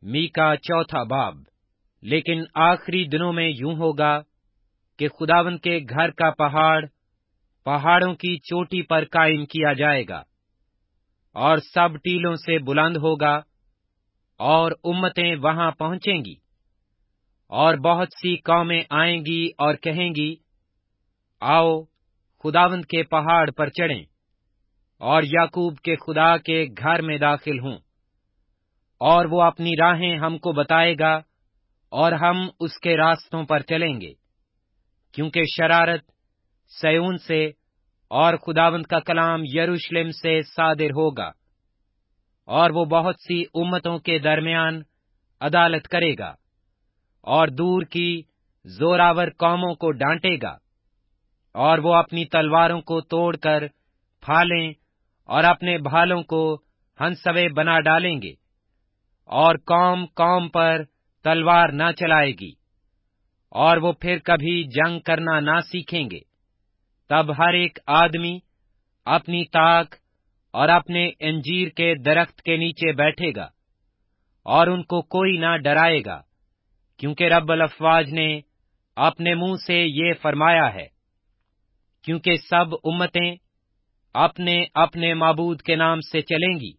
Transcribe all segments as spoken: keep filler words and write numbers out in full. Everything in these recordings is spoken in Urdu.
میکا چوتھا باب۔ لیکن آخری دنوں میں یوں ہوگا کہ خداوند کے گھر کا پہاڑ پہاڑوں کی چوٹی پر قائم کیا جائے گا، اور سب ٹیلوں سے بلند ہوگا، اور امتیں وہاں پہنچیں گی، اور بہت سی قومیں آئیں گی اور کہیں گی، آؤ خداوند کے پہاڑ پر چڑھیں، اور یعقوب کے خدا کے گھر میں داخل ہوں، اور وہ اپنی راہیں ہم کو بتائے گا، اور ہم اس کے راستوں پر چلیں گے، کیونکہ شرارت صیون سے اور خداوند کا کلام یروشلم سے صادر ہوگا، اور وہ بہت سی امتوں کے درمیان عدالت کرے گا، اور دور کی زوراور قوموں کو ڈانٹے گا، اور وہ اپنی تلواروں کو توڑ کر پھالیں اور اپنے بھالوں کو ہنسوے بنا ڈالیں گے، اور قوم قوم پر تلوار نہ چلائے گی، اور وہ پھر کبھی جنگ کرنا نہ سیکھیں گے۔ تب ہر ایک آدمی اپنی طاق اور اپنے انجیر کے درخت کے نیچے بیٹھے گا، اور ان کو کوئی نہ ڈرائے گا، کیونکہ رب الافواج نے اپنے منہ سے یہ فرمایا ہے۔ کیونکہ سب امتیں اپنے اپنے معبود کے نام سے چلیں گی،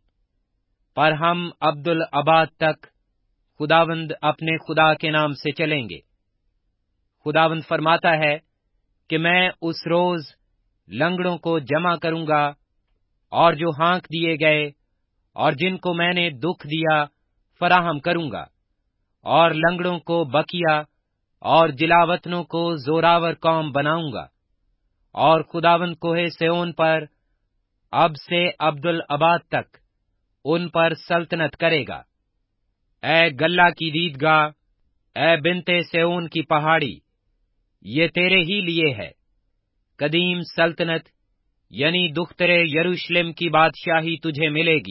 پر ہم عبدالآباد تک خداوند اپنے خدا کے نام سے چلیں گے۔ خداوند فرماتا ہے کہ میں اس روز لنگڑوں کو جمع کروں گا، اور جو ہانک دیے گئے اور جن کو میں نے دکھ دیا فراہم کروں گا، اور لنگڑوں کو بکیا اور جلاوطنوں کو زوراور قوم بناؤں گا، اور خداوند کوہ سیون پر اب سے عبدالآباد تک ان پر سلطنت کرے گا۔ اے گلہ کی دیدگاہ، اے بنتے سیون کی پہاڑی، یہ تیرے ہی لیے ہے۔ قدیم سلطنت یعنی دخترے یروشلم کی بادشاہی تجھے ملے گی۔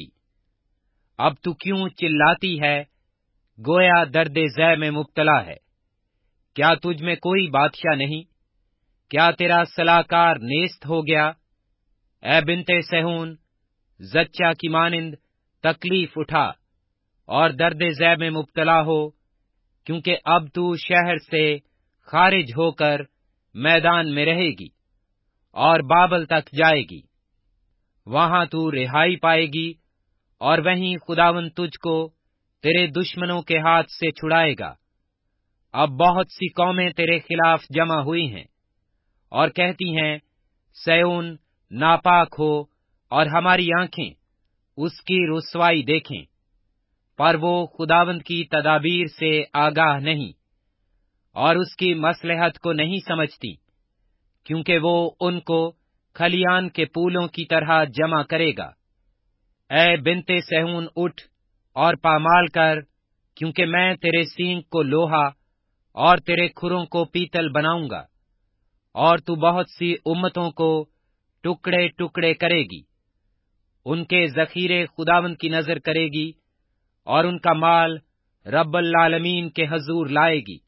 اب تو کیوں چلاتی ہے، گویا درد ذے میں مبتلا ہے؟ کیا تجھ میں کوئی بادشاہ نہیں؟ کیا تیرا سلاکار نیست ہو گیا؟ اے بنتے صہیون، زچہ کی مانند تکلیف اٹھا اور درد ذے میں مبتلا ہو، کیونکہ اب تو شہر سے خارج ہو کر میدان میں رہے گی، اور بابل تک جائے گی۔ وہاں تو رہائی پائے گی، اور وہیں خداوند تجھ کو تیرے دشمنوں کے ہاتھ سے چھڑائے گا۔ اب بہت سی قومیں تیرے خلاف جمع ہوئی ہیں، اور کہتی ہیں، صیون ناپاک ہو، اور ہماری آنکھیں اس کی رسوائی دیکھیں، پر وہ خداوند کی تدابیر سے آگاہ نہیں، اور اس کی مصلحت کو نہیں سمجھتی، کیونکہ وہ ان کو کھلیان کے پھولوں کی طرح جمع کرے گا۔ اے بنتے صہیون، اٹھ اور پامال کر، کیونکہ میں تیرے سینگ کو لوہا اور تیرے کھروں کو پیتل بناؤں گا، اور تو بہت سی امتوں کو ٹکڑے ٹکڑے کرے گی۔ ان کے ذخیرے خداوند کی نظر کرے گی، اور ان کا مال رب العالمین کے حضور لائے گی۔